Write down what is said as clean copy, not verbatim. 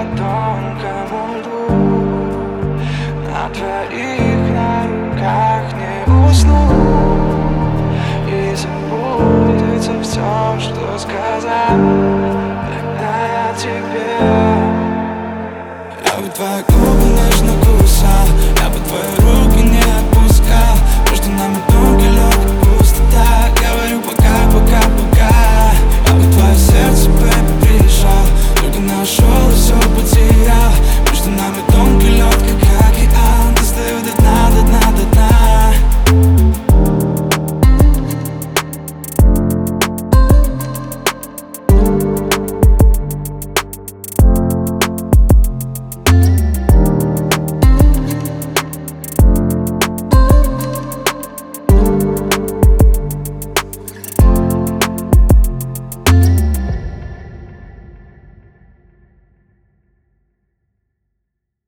тонкому льду. На твоих на руках не усну и забудется все, что сказал тогда я тебе. Я бы твои губы нежно кусал, я бы твою